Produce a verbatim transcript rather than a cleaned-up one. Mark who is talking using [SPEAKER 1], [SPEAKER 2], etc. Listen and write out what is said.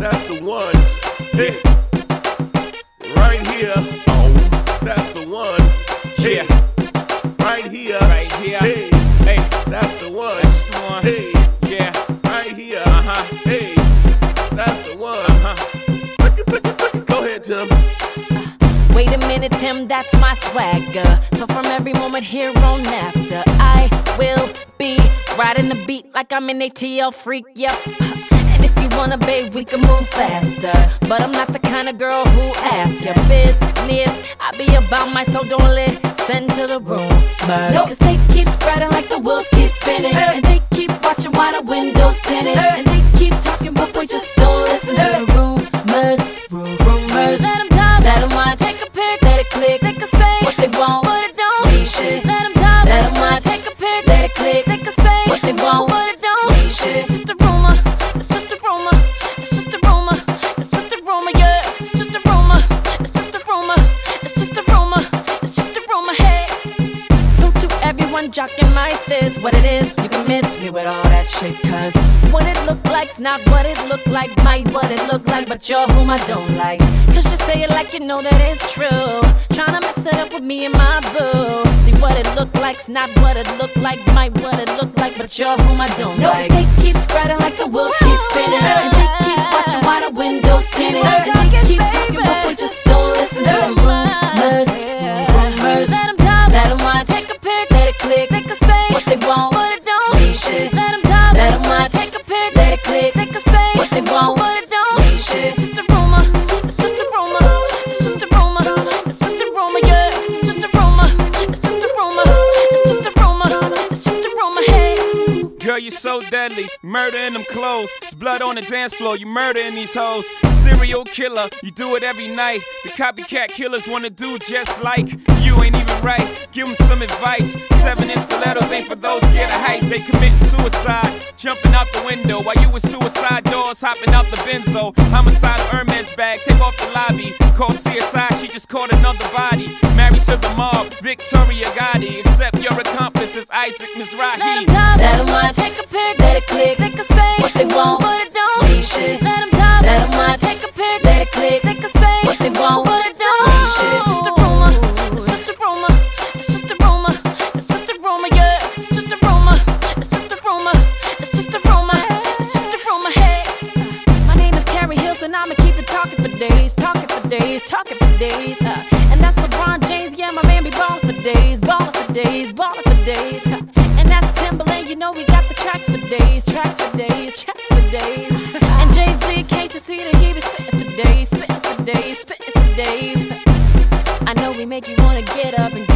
[SPEAKER 1] that's the one. Hey, right here. Oh, that's the one. Hey, right here.
[SPEAKER 2] Right here.
[SPEAKER 1] Hey,
[SPEAKER 2] Hey,
[SPEAKER 1] that's the one.
[SPEAKER 2] that's the one.
[SPEAKER 1] Hey,
[SPEAKER 2] Yeah.
[SPEAKER 1] right here.
[SPEAKER 2] Uh-huh.
[SPEAKER 1] Hey, that's the one.
[SPEAKER 2] Uh-huh.
[SPEAKER 1] Go ahead, Tim.
[SPEAKER 3] Wait a minute, Tim, that's my swagger. So from every moment here on after, I will be riding the beat like I'm an A T L freak, yep. And if you wanna, babe, we can move faster. But I'm not the kind of girl who asks your business. I be about my soul, don't listen to the rumors. No, cause they keep spreading like the wheels keep spinning. And they keep watching while the windows tinted. And they keep talking, but we just don't listen to the rumors. Rumors. Let them talk, let them watch. Take a pic, let it click. They can say what they want, but it don't mean shit. Let them talk, let them watch. Take a pic, let it click. They can say what they want, but it don't mean shit. It's just a rumor, it's just a rumor, it's just a rumor, it's just a rumor, yeah. It's just a rumor, it's just a rumor, it's just a rumor, it's just a rumor, hey. So to everyone jocking my fizz, what it is, you can miss me with all that shit. Cause what it look like's not what it look like, might what it look like, but you're whom I don't like. Cause you say it like you know that it's true, tryna mess it up with me and my boo. See what it look like's not what it look like, might what it look like, but you're whom I don't no, like. They keep spreading like the wheels keep spinning, and they keep watching while the windows tinted, and they keep talking, but we just don't listen to the rumors. Rumors. Let them talk, let them watch. Take a pic, let it click. They can say what they want, but it don't mean shit. Let them talk, let them watch. Take a pic, let it click. They can say what they want, but it don't mean shit. It's just a rumor, it's just a rumor, it's just a rumor, it's just a rumor, yeah. It's just a rumor, it's just a rumor, it's just a rumor, it's just a rumor, hey.
[SPEAKER 2] Girl, you're so deadly, murder in them clothes. It's blood on the dance floor, you murdering these hoes. Serial killer, you do it every night. The copycat killers wanna do just like you, ain't even right. Give them some advice. Seven inch stilettos ain't for those scared of heights. They committing suicide, jumping out the window while you with suicide doors hopping out the benzo. Homicidal Hermes bag, take off the lobby. Call C S I, she just caught another body. Married to the mob, Victoria Gotti. Except your accomplice is Isaac Mizrahi.
[SPEAKER 3] Let them talk, let them watch. Take a pic, let it click. They can say what they want, but it don't mean shit. Let them talk, let them watch. Take a pic, let it click. They can say what they want, but it don't mean shit. It's just a rumor, it's just a rumor, it's just a rumor, it's just a rumor, yeah. It's just a rumor, it's just a rumor, it's just a rumor, it's just a rumor, hey. My name is Carrie Hilson, I'ma keep it talking for days, talking for days, talking for days. Uh, and that's LeBron James, yeah, my man be ballin' for days, ballin' for days, ballin' for days. Uh, and that's Timberland, you know we got the tracks for days, tracks for days, tracks for days. And Jay-Z, can't you see that he be spittin' for days, spittin' for days, spittin' for days. I know we make you wanna get up and